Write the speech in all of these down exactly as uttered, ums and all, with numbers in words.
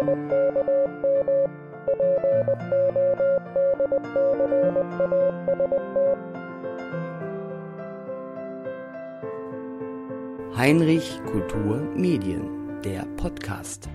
Heinrich Kultur Medien, der Podcast.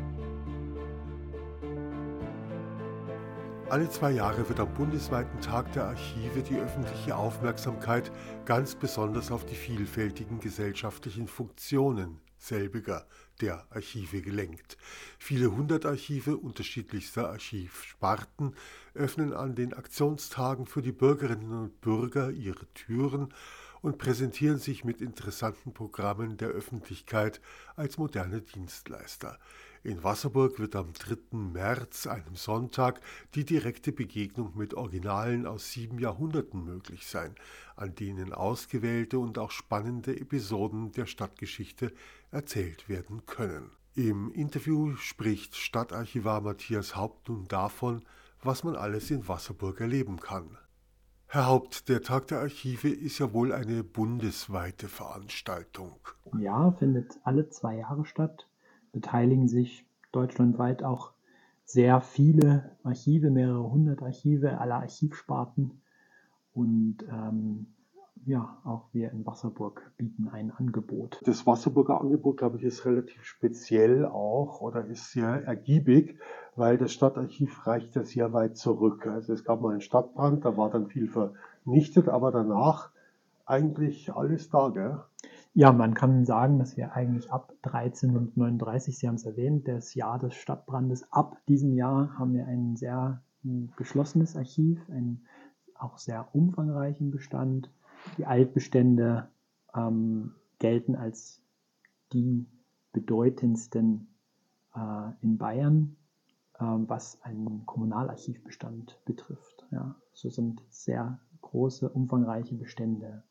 Alle zwei Jahre wird am bundesweiten Tag der Archive die öffentliche Aufmerksamkeit ganz besonders auf die vielfältigen gesellschaftlichen Funktionen selbiger der Archive gelenkt. Viele hundert Archive unterschiedlichster Archivsparten öffnen an den Aktionstagen für die Bürgerinnen und Bürger ihre Türen und präsentieren sich mit interessanten Programmen der Öffentlichkeit als moderne Dienstleister. In Wasserburg wird am dritten März, einem Sonntag, die direkte Begegnung mit Originalen aus sieben Jahrhunderten möglich sein, an denen ausgewählte und auch spannende Episoden der Stadtgeschichte erzählt werden können. Im Interview spricht Stadtarchivar Matthias Haupt nun davon, was man alles in Wasserburg erleben kann. Herr Haupt, der Tag der Archive ist ja wohl eine bundesweite Veranstaltung. Ja, findet alle zwei Jahre statt. Beteiligen sich deutschlandweit auch sehr viele Archive, mehrere hundert Archive aller Archivsparten. Und ähm, ja, auch wir in Wasserburg bieten ein Angebot. Das Wasserburger Angebot, glaube ich, ist relativ speziell auch oder ist sehr ergiebig, weil das Stadtarchiv reicht ja sehr weit zurück. Also es gab mal einen Stadtbrand, da war dann viel vernichtet, aber danach eigentlich alles da, gell? Ja, man kann sagen, dass wir eigentlich ab dreizehnhundertneununddreißig, Sie haben es erwähnt, das Jahr des Stadtbrandes, ab diesem Jahr haben wir ein sehr geschlossenes Archiv, einen auch sehr umfangreichen Bestand. Die Altbestände ähm, gelten als die bedeutendsten äh, in Bayern, äh, was einen Kommunalarchivbestand betrifft. Ja, so sind sehr große, umfangreiche Bestände.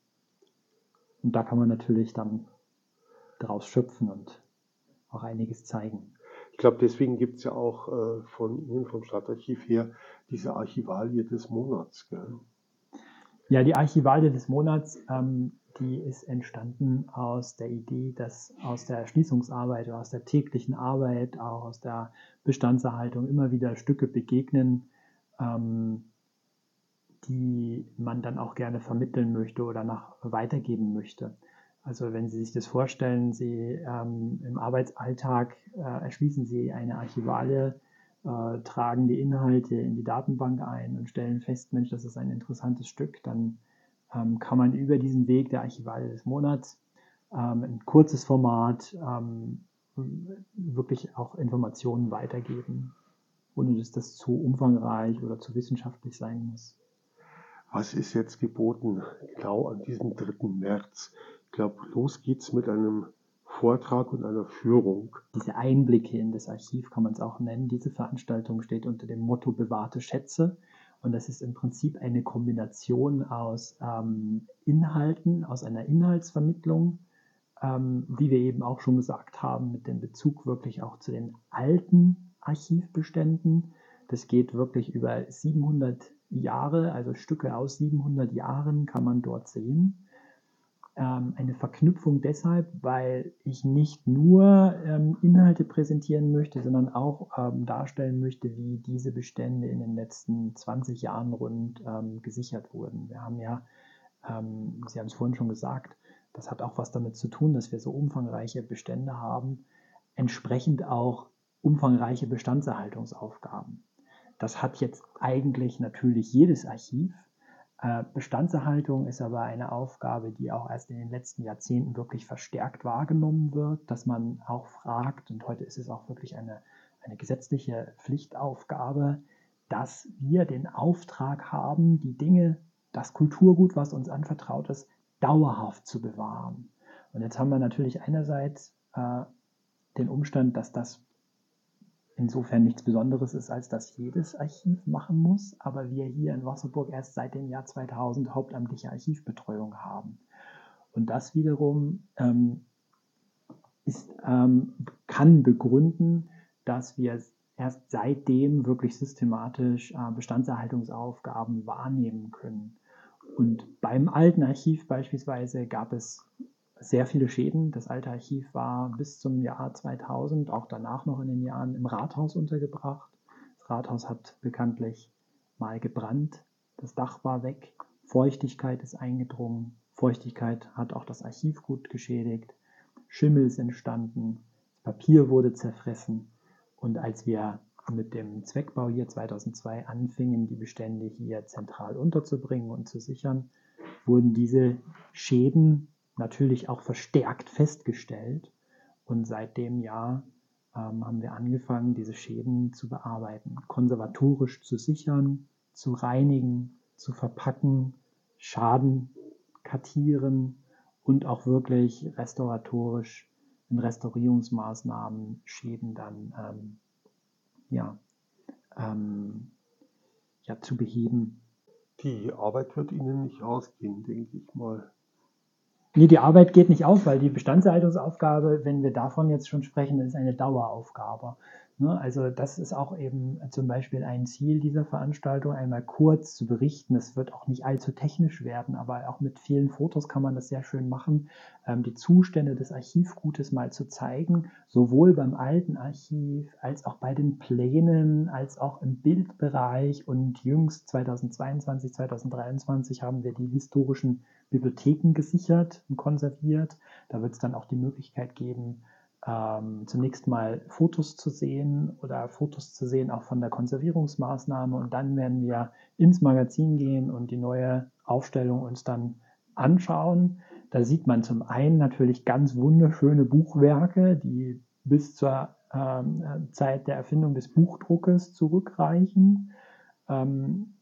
Und da kann man natürlich dann daraus schöpfen und auch einiges zeigen. Ich glaube, deswegen gibt es ja auch äh, von Ihnen, vom Stadtarchiv her, diese Archivalie des Monats, gell? Ja, die Archivalie des Monats, ähm, die ist entstanden aus der Idee, dass aus der Erschließungsarbeit oder aus der täglichen Arbeit, auch aus der Bestandserhaltung immer wieder Stücke begegnen, ähm, die man dann auch gerne vermitteln möchte oder nach weitergeben möchte. Also wenn Sie sich das vorstellen, Sie ähm, im Arbeitsalltag äh, erschließen Sie eine Archivalie, äh, tragen die Inhalte in die Datenbank ein und stellen fest, Mensch, das ist ein interessantes Stück, dann ähm, kann man über diesen Weg der Archivalie des Monats ähm, ein kurzes Format ähm, wirklich auch Informationen weitergeben, ohne dass das zu umfangreich oder zu wissenschaftlich sein muss. Was ist jetzt geboten, genau an diesem dritten März? Ich glaube, los geht's mit einem Vortrag und einer Führung. Diese Einblicke in das Archiv kann man es auch nennen. Diese Veranstaltung steht unter dem Motto Bewahrte Schätze. Und das ist im Prinzip eine Kombination aus ähm, Inhalten, aus einer Inhaltsvermittlung, ähm, wie wir eben auch schon gesagt haben, mit dem Bezug wirklich auch zu den alten Archivbeständen. Das geht wirklich über siebenhundert Jahre, also Stücke aus siebenhundert Jahren kann man dort sehen. Ähm, eine Verknüpfung deshalb, weil ich nicht nur ähm, Inhalte präsentieren möchte, sondern auch ähm, darstellen möchte, wie diese Bestände in den letzten zwanzig Jahren rund ähm, gesichert wurden. Wir haben ja, ähm, Sie haben es vorhin schon gesagt, das hat auch was damit zu tun, dass wir so umfangreiche Bestände haben, entsprechend auch umfangreiche Bestandserhaltungsaufgaben. Das hat jetzt eigentlich natürlich jedes Archiv. Bestandserhaltung ist aber eine Aufgabe, die auch erst in den letzten Jahrzehnten wirklich verstärkt wahrgenommen wird, dass man auch fragt, und heute ist es auch wirklich eine, eine gesetzliche Pflichtaufgabe, dass wir den Auftrag haben, die Dinge, das Kulturgut, was uns anvertraut ist, dauerhaft zu bewahren. Und jetzt haben wir natürlich einerseits äh, den Umstand, dass das insofern nichts Besonderes ist, als dass jedes Archiv machen muss, aber wir hier in Wasserburg erst seit dem Jahr zweitausend hauptamtliche Archivbetreuung haben. Und das wiederum ähm, ist, ähm, kann begründen, dass wir erst seitdem wirklich systematisch äh, Bestandserhaltungsaufgaben wahrnehmen können. Und beim alten Archiv beispielsweise gab es sehr viele Schäden. Das alte Archiv war bis zum Jahr zweitausend, auch danach noch in den Jahren, im Rathaus untergebracht. Das Rathaus hat bekanntlich mal gebrannt, das Dach war weg, Feuchtigkeit ist eingedrungen, Feuchtigkeit hat auch das Archivgut geschädigt, Schimmel ist entstanden, das Papier wurde zerfressen. Und als wir mit dem Zweckbau hier zweitausendzwei anfingen, die Bestände hier zentral unterzubringen und zu sichern, wurden diese Schäden natürlich auch verstärkt festgestellt. Und seit dem Jahr ähm, haben wir angefangen, diese Schäden zu bearbeiten, konservatorisch zu sichern, zu reinigen, zu verpacken, Schaden kartieren und auch wirklich restauratorisch in Restaurierungsmaßnahmen Schäden dann ähm, ja, ähm, ja, zu beheben. Die Arbeit wird Ihnen nicht ausgehen, denke ich mal. Nee, die Arbeit geht nicht auf, weil die Bestandserhaltungsaufgabe, wenn wir davon jetzt schon sprechen, ist eine Daueraufgabe. Ne? Also das ist auch eben zum Beispiel ein Ziel dieser Veranstaltung, einmal kurz zu berichten. Es wird auch nicht allzu technisch werden, aber auch mit vielen Fotos kann man das sehr schön machen, ähm, die Zustände des Archivgutes mal zu zeigen, sowohl beim alten Archiv als auch bei den Plänen, als auch im Bildbereich. Und jüngst zweitausendzweiundzwanzig, zweitausenddreiundzwanzig haben wir die historischen Bibliotheken gesichert und konserviert. Da wird es dann auch die Möglichkeit geben, ähm, zunächst mal Fotos zu sehen oder Fotos zu sehen auch von der Konservierungsmaßnahme, und dann werden wir ins Magazin gehen und die neue Aufstellung uns dann anschauen. Da sieht man zum einen natürlich ganz wunderschöne Buchwerke, die bis zur ähm, Zeit der Erfindung des Buchdruckes zurückreichen. Ähm,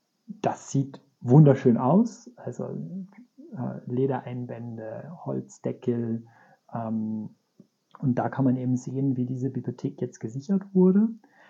das sieht wunderschön aus, also äh, Ledereinbände, Holzdeckel, ähm, und da kann man eben sehen, wie diese Bibliothek jetzt gesichert wurde.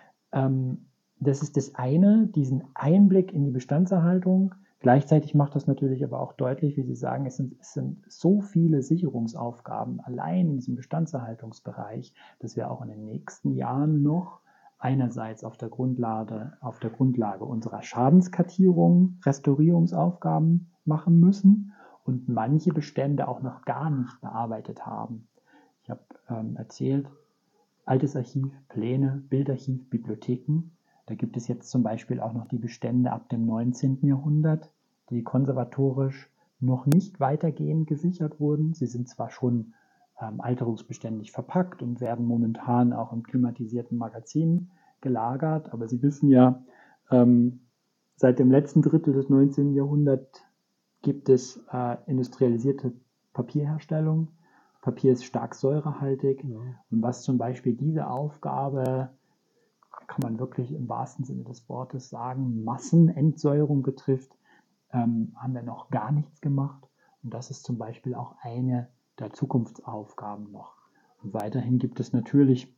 Ähm, das ist das eine, diesen Einblick in die Bestandserhaltung. Gleichzeitig macht das natürlich aber auch deutlich, wie Sie sagen, es sind, es sind so viele Sicherungsaufgaben allein in diesem Bestandserhaltungsbereich, dass wir auch in den nächsten Jahren noch einerseits auf der Grundlage, auf der Grundlage unserer Schadenskartierung Restaurierungsaufgaben machen müssen und manche Bestände auch noch gar nicht bearbeitet haben. Ich habe ähm, erzählt, altes Archiv, Pläne, Bildarchiv, Bibliotheken. Da gibt es jetzt zum Beispiel auch noch die Bestände ab dem neunzehnten Jahrhundert, die konservatorisch noch nicht weitergehend gesichert wurden. Sie sind zwar schon ähm, alterungsbeständig verpackt und werden momentan auch im klimatisierten Magazin gelagert, aber Sie wissen ja, ähm, seit dem letzten Drittel des neunzehnten Jahrhunderts gibt es äh, industrialisierte Papierherstellung. Papier ist stark säurehaltig, ja. Und was zum Beispiel diese Aufgabe, kann man wirklich im wahrsten Sinne des Wortes sagen, Massenentsäuerung betrifft, ähm, haben wir noch gar nichts gemacht. Und das ist zum Beispiel auch eine der Zukunftsaufgaben noch. Und weiterhin gibt es natürlich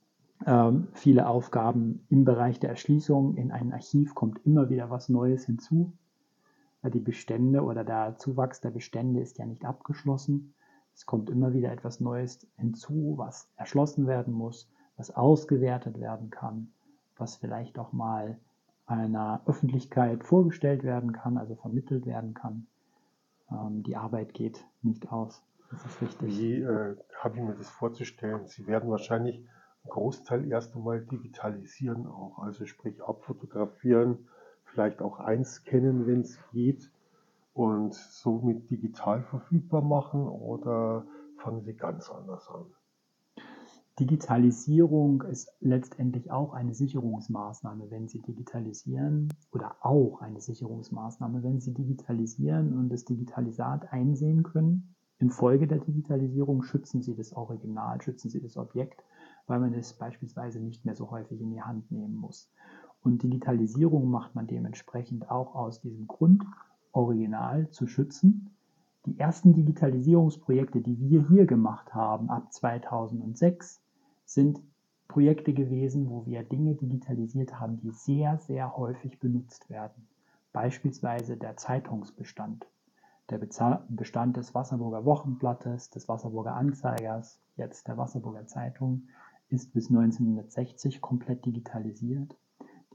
ähm, viele Aufgaben im Bereich der Erschließung. In ein Archiv kommt immer wieder was Neues hinzu. Die Bestände oder der Zuwachs der Bestände ist ja nicht abgeschlossen. Es kommt immer wieder etwas Neues hinzu, was erschlossen werden muss, was ausgewertet werden kann, was vielleicht auch mal einer Öffentlichkeit vorgestellt werden kann, also vermittelt werden kann. Ähm, die Arbeit geht nicht aus. Das ist richtig. Wie äh, habe ich mir das vorzustellen? Sie werden wahrscheinlich einen Großteil erst einmal digitalisieren auch, also sprich abfotografieren, vielleicht auch einscannen, wenn es geht, und somit digital verfügbar machen, oder fangen Sie ganz anders an? Digitalisierung ist letztendlich auch eine Sicherungsmaßnahme, wenn Sie digitalisieren, oder auch eine Sicherungsmaßnahme, wenn Sie digitalisieren und das Digitalisat einsehen können. Infolge der Digitalisierung schützen Sie das Original, schützen Sie das Objekt, weil man es beispielsweise nicht mehr so häufig in die Hand nehmen muss. Und Digitalisierung macht man dementsprechend auch aus diesem Grund, Original zu schützen. Die ersten Digitalisierungsprojekte, die wir hier gemacht haben, ab zweitausendsechs, sind Projekte gewesen, wo wir Dinge digitalisiert haben, die sehr, sehr häufig benutzt werden. Beispielsweise der Zeitungsbestand, der Bestand des Wasserburger Wochenblattes, des Wasserburger Anzeigers, jetzt der Wasserburger Zeitung, ist bis neunzehnhundertsechzig komplett digitalisiert.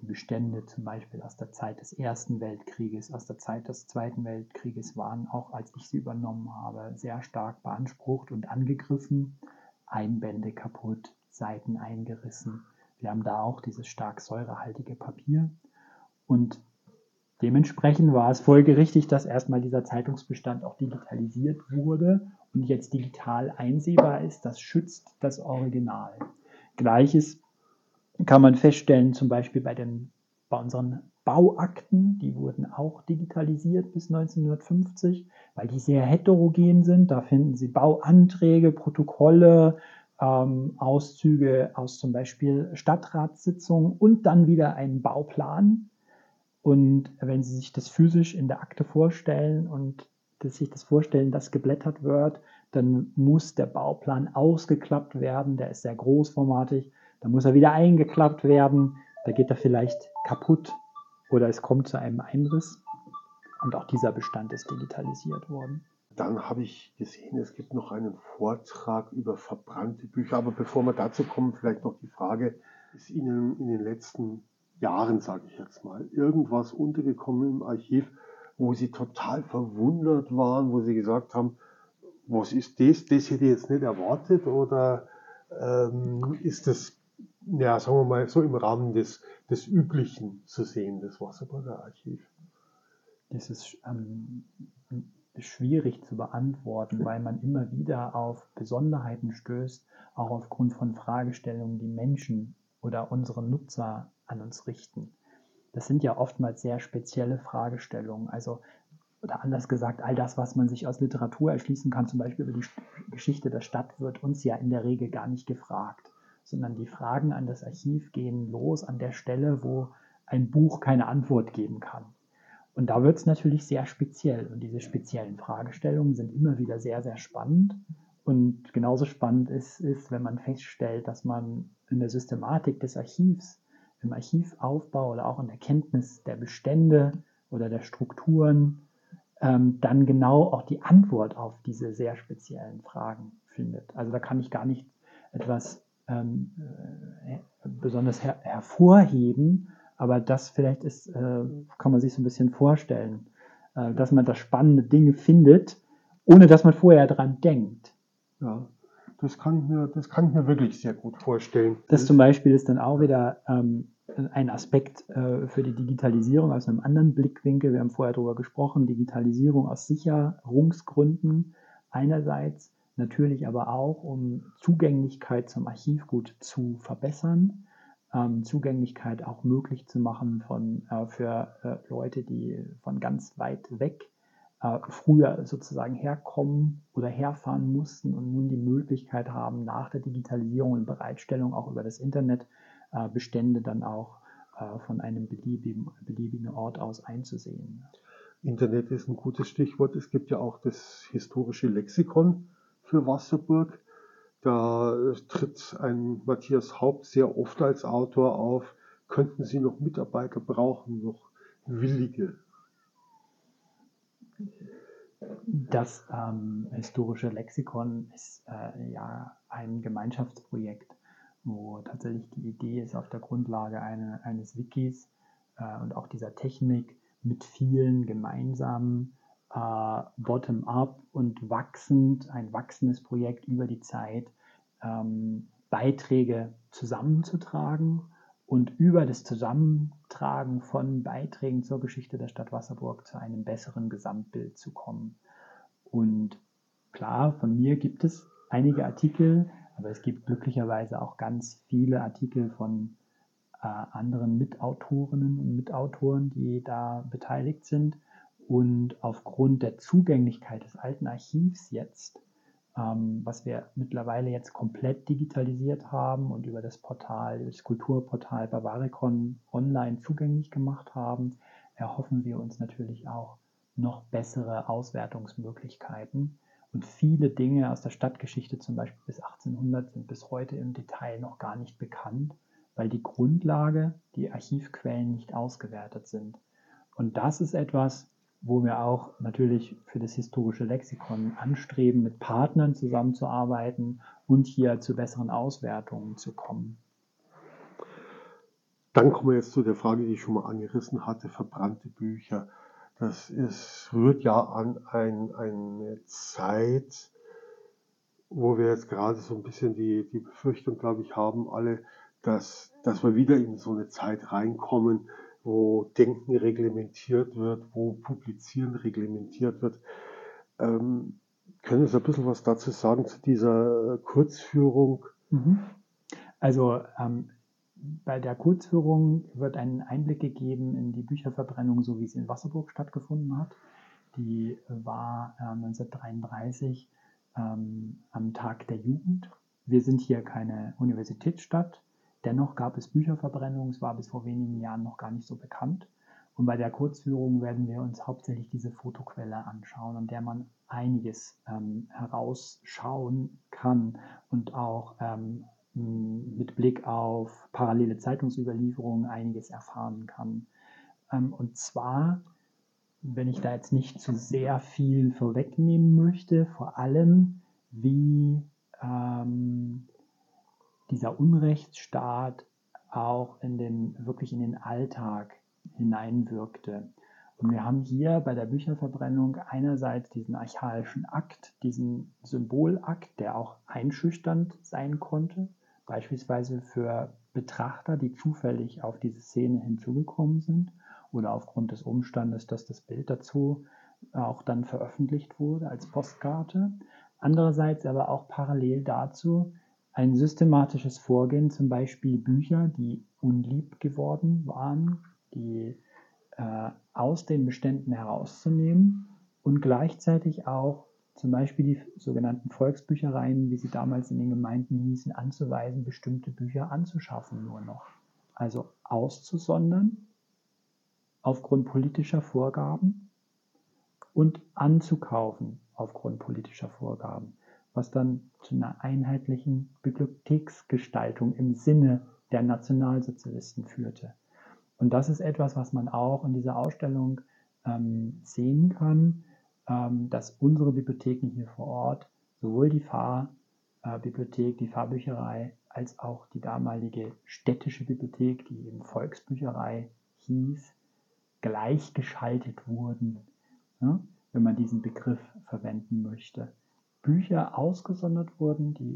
die Bestände zum Beispiel aus der Zeit des Ersten Weltkrieges, aus der Zeit des Zweiten Weltkrieges waren, auch als ich sie übernommen habe, sehr stark beansprucht und angegriffen. Einbände kaputt, Seiten eingerissen. Wir haben da auch dieses stark säurehaltige Papier. Und dementsprechend war es folgerichtig, dass erstmal dieser Zeitungsbestand auch digitalisiert wurde und jetzt digital einsehbar ist. Das schützt das Original. Gleiches kann man feststellen, zum Beispiel bei, den, bei unseren Bauakten, die wurden auch digitalisiert bis neunzehnhundertfünfzig, weil die sehr heterogen sind. Da finden Sie Bauanträge, Protokolle, ähm, Auszüge aus zum Beispiel Stadtratssitzungen und dann wieder einen Bauplan. Und wenn Sie sich das physisch in der Akte vorstellen und dass sich das vorstellen, dass geblättert wird, dann muss der Bauplan ausgeklappt werden. Der ist sehr großformatig. Dann muss er wieder eingeklappt werden. Da geht er vielleicht kaputt oder es kommt zu einem Einriss. Und auch dieser Bestand ist digitalisiert worden. Dann habe ich gesehen, es gibt noch einen Vortrag über verbrannte Bücher. Aber bevor wir dazu kommen, vielleicht noch die Frage, ist Ihnen in den letzten Jahren, sage ich jetzt mal, irgendwas untergekommen im Archiv, wo Sie total verwundert waren, wo Sie gesagt haben, was ist das? Das hätte ich jetzt nicht erwartet, oder ähm, ist das, ja, sagen wir mal, so im Rahmen des, des Üblichen zu sehen, das Wasserburger Archiv? Das ist ähm, schwierig zu beantworten, weil man immer wieder auf Besonderheiten stößt, auch aufgrund von Fragestellungen, die Menschen oder unsere Nutzer an uns richten. Das sind ja oftmals sehr spezielle Fragestellungen, also oder anders gesagt, all das, was man sich aus Literatur erschließen kann, zum Beispiel über die Geschichte der Stadt, wird uns ja in der Regel gar nicht gefragt, sondern die Fragen an das Archiv gehen los an der Stelle, wo ein Buch keine Antwort geben kann. Und da wird es natürlich sehr speziell. Und diese speziellen Fragestellungen sind immer wieder sehr, sehr spannend. Und genauso spannend ist es, wenn man feststellt, dass man in der Systematik des Archivs, im Archivaufbau oder auch in der Kenntnis der Bestände oder der Strukturen ähm, dann genau auch die Antwort auf diese sehr speziellen Fragen findet. Also da kann ich gar nicht etwas ähm, äh, besonders her- hervorheben, aber das vielleicht ist, äh, kann man sich so ein bisschen vorstellen, äh, dass man da spannende Dinge findet, ohne dass man vorher dran denkt. Ja, das kann ich mir, das kann ich mir wirklich sehr gut vorstellen. Das zum Beispiel ist dann auch wieder ähm, ein Aspekt äh, für die Digitalisierung aus einem anderen Blickwinkel. Wir haben vorher darüber gesprochen, Digitalisierung aus Sicherungsgründen einerseits, natürlich aber auch, um Zugänglichkeit zum Archivgut zu verbessern, ähm, Zugänglichkeit auch möglich zu machen von, äh, für äh, Leute, die von ganz weit weg äh, früher sozusagen herkommen oder herfahren mussten und nun die Möglichkeit haben, nach der Digitalisierung und Bereitstellung auch über das Internet äh, Bestände dann auch äh, von einem beliebigen, beliebigen Ort aus einzusehen. Internet ist ein gutes Stichwort. Es gibt ja auch das historische Lexikon für Wasserburg. Da tritt ein Matthias Haupt sehr oft als Autor auf. Könnten Sie noch Mitarbeiter brauchen, noch Willige? Das ähm, historische Lexikon ist äh, ja ein Gemeinschaftsprojekt, wo tatsächlich die Idee ist, auf der Grundlage eine, eines Wikis äh, und auch dieser Technik mit vielen gemeinsam äh, bottom-up und wachsend, ein wachsendes Projekt über die Zeit, ähm, Beiträge zusammenzutragen und über das Zusammentragen von Beiträgen zur Geschichte der Stadt Wasserburg zu einem besseren Gesamtbild zu kommen. Und klar, von mir gibt es einige Artikel, aber es gibt glücklicherweise auch ganz viele Artikel von äh, anderen Mitautorinnen und Mitautoren, die da beteiligt sind. Und aufgrund der Zugänglichkeit des alten Archivs jetzt, ähm, was wir mittlerweile jetzt komplett digitalisiert haben und über das Portal, das Kulturportal Bavaricon online zugänglich gemacht haben, erhoffen wir uns natürlich auch noch bessere Auswertungsmöglichkeiten. Und viele Dinge aus der Stadtgeschichte, zum Beispiel bis achtzehnhundert, sind bis heute im Detail noch gar nicht bekannt, weil die Grundlage, die Archivquellen nicht ausgewertet sind. Und das ist etwas, wo wir auch natürlich für das historische Lexikon anstreben, mit Partnern zusammenzuarbeiten und hier zu besseren Auswertungen zu kommen. Dann kommen wir jetzt zu der Frage, die ich schon mal angerissen hatte, verbrannte Bücher. Das ist, rührt ja an ein, eine Zeit, wo wir jetzt gerade so ein bisschen die, die Befürchtung, glaube ich, haben alle, dass, dass wir wieder in so eine Zeit reinkommen, wo Denken reglementiert wird, wo Publizieren reglementiert wird. Ähm, können Sie ein bisschen was dazu sagen zu dieser Kurzführung? Mhm. Also ähm, bei der Kurzführung wird ein Einblick gegeben in die Bücherverbrennung, so wie sie in Wasserburg stattgefunden hat. Die war äh, neunzehnhundertdreiunddreißig ähm, am Tag der Jugend. Wir sind hier keine Universitätsstadt, dennoch gab es Bücherverbrennung, es war bis vor wenigen Jahren noch gar nicht so bekannt. Und bei der Kurzführung werden wir uns hauptsächlich diese Fotoquelle anschauen, an der man einiges ähm, herausschauen kann und auch ähm, mit Blick auf parallele Zeitungsüberlieferungen einiges erfahren kann. Ähm, und zwar, wenn ich da jetzt nicht zu sehr viel vorwegnehmen möchte, vor allem wie ähm, dieser Unrechtsstaat auch in den, wirklich in den Alltag hineinwirkte. Und wir haben hier bei der Bücherverbrennung einerseits diesen archaischen Akt, diesen Symbolakt, der auch einschüchternd sein konnte, beispielsweise für Betrachter, die zufällig auf diese Szene hinzugekommen sind oder aufgrund des Umstandes, dass das Bild dazu auch dann veröffentlicht wurde als Postkarte. Andererseits aber auch parallel dazu ein systematisches Vorgehen, zum Beispiel Bücher, die unlieb geworden waren, die äh, aus den Beständen herauszunehmen und gleichzeitig auch zum Beispiel die sogenannten Volksbüchereien, wie sie damals in den Gemeinden hießen, anzuweisen, bestimmte Bücher anzuschaffen nur noch. Also auszusondern aufgrund politischer Vorgaben und anzukaufen aufgrund politischer Vorgaben, was dann zu einer einheitlichen Bibliotheksgestaltung im Sinne der Nationalsozialisten führte. Und das ist etwas, was man auch in dieser Ausstellung ähm, sehen kann, ähm, dass unsere Bibliotheken hier vor Ort, sowohl die Pfarrbibliothek, äh, die Pfarrbücherei, als auch die damalige städtische Bibliothek, die eben Volksbücherei hieß, gleichgeschaltet wurden, ja, wenn man diesen Begriff verwenden möchte. Bücher ausgesondert wurden, die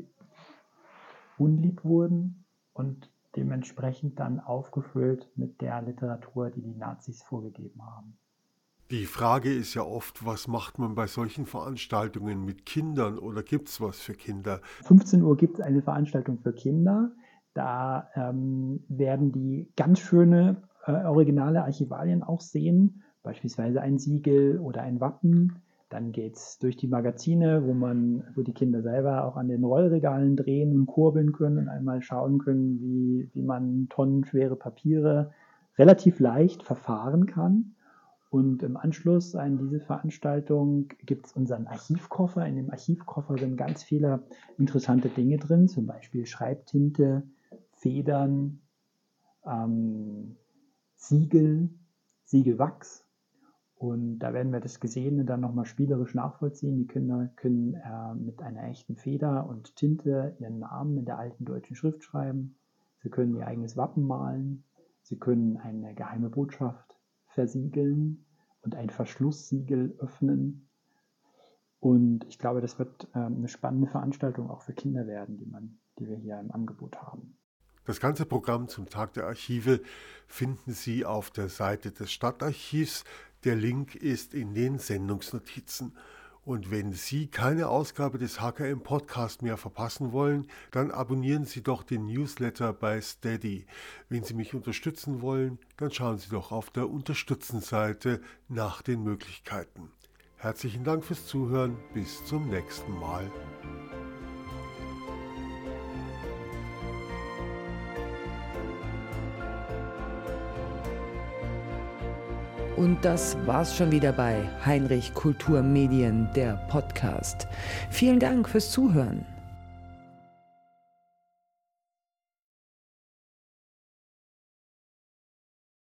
unlieb wurden und dementsprechend dann aufgefüllt mit der Literatur, die die Nazis vorgegeben haben. Die Frage ist ja oft, was macht man bei solchen Veranstaltungen mit Kindern oder gibt es was für Kinder? fünfzehn Uhr gibt es eine Veranstaltung für Kinder. Da ähm, werden die ganz schöne äh, originale Archivalien auch sehen, beispielsweise ein Siegel oder ein Wappen. Dann geht es durch die Magazine, wo man, wo die Kinder selber auch an den Rollregalen drehen und kurbeln können und einmal schauen können, wie, wie man tonnenschwere Papiere relativ leicht verfahren kann. Und im Anschluss an diese Veranstaltung gibt es unseren Archivkoffer. In dem Archivkoffer sind ganz viele interessante Dinge drin, zum Beispiel Schreibtinte, Federn, ähm, Siegel, Siegelwachs. Und da werden wir das Gesehene dann nochmal spielerisch nachvollziehen. Die Kinder können äh, mit einer echten Feder und Tinte ihren Namen in der alten deutschen Schrift schreiben. Sie können ihr eigenes Wappen malen. Sie können eine geheime Botschaft versiegeln und ein Verschlusssiegel öffnen. Und ich glaube, das wird äh, eine spannende Veranstaltung auch für Kinder werden, die, man, die wir hier im Angebot haben. Das ganze Programm zum Tag der Archive finden Sie auf der Seite des Stadtarchivs. Der Link ist in den Sendungsnotizen. Und wenn Sie keine Ausgabe des H K M Podcast mehr verpassen wollen, dann abonnieren Sie doch den Newsletter bei Steady. Wenn Sie mich unterstützen wollen, dann schauen Sie doch auf der Unterstützen-Seite nach den Möglichkeiten. Herzlichen Dank fürs Zuhören. Bis zum nächsten Mal. Und das war's schon wieder bei Heinrich Kultur Medien, der Podcast. Vielen Dank fürs Zuhören.